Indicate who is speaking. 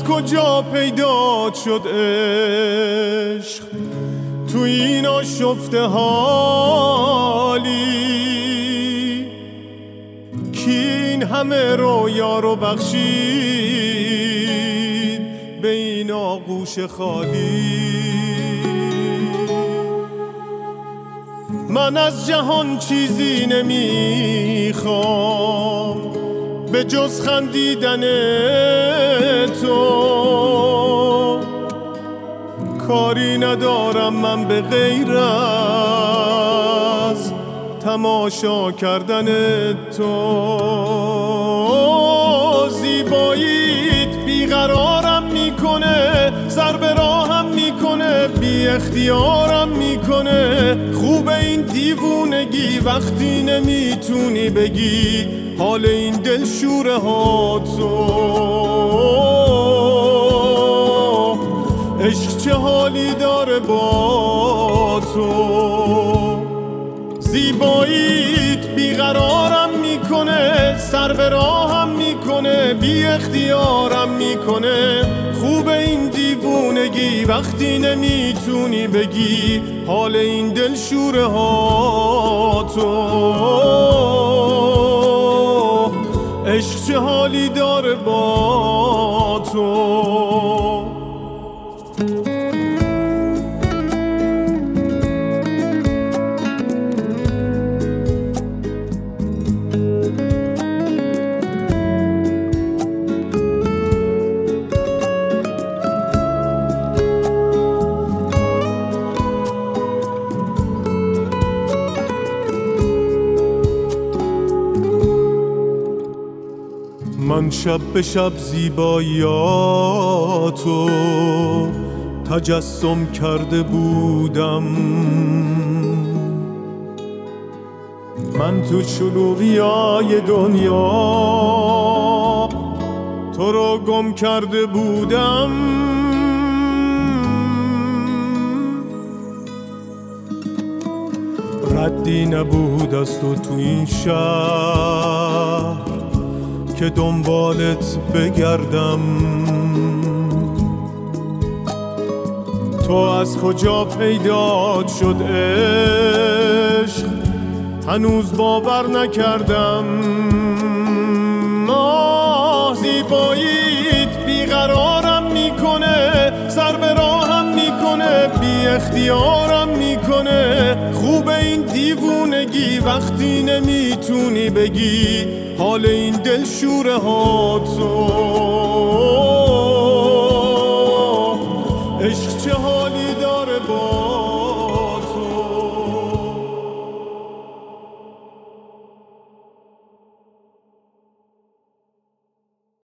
Speaker 1: از کجا پیدا شد عشق تو این آشفته حالی کی این همه رویا رو بخشید به این آغوش خالی. من از جهان چیزی نمیخوام به جز خندیدن تو، کاری ندارم من به غیر از تماشا کردن تو. زیباییت بیقرارم میکنه، سر به راهم میکنه، بی اختیارم میکنه. خوب این دیوونگی وقتی نمیتونی بگی حال این دلشوره ها تو. عشق چه حالی داره با تو. زیباییت بیقرارم میکنه، سر به راهم میکنه، بی اختیارم میکنه. خوب این دیوونگی وقتی نمیتونی بگی حال این دلشوره ها تو. عشق چه حالی داره با تو. من شب به شب زیباییاتو تجسم کرده بودم، من تو شلوغیای دنیا تو رو گم کرده بودم. ردی نبود از تو این شهر که دنبالت بگردم. تو از کجا پیدا شد عشق هنوز باور نکردم. زیباییت بیقرارم میکنه، سر به راهم میکنه، بی اختیارم میکنه. خوب این دیوونگی وقتی نمیتونی بگی حال این دلشوره ها تو. عشق چه حالی داره با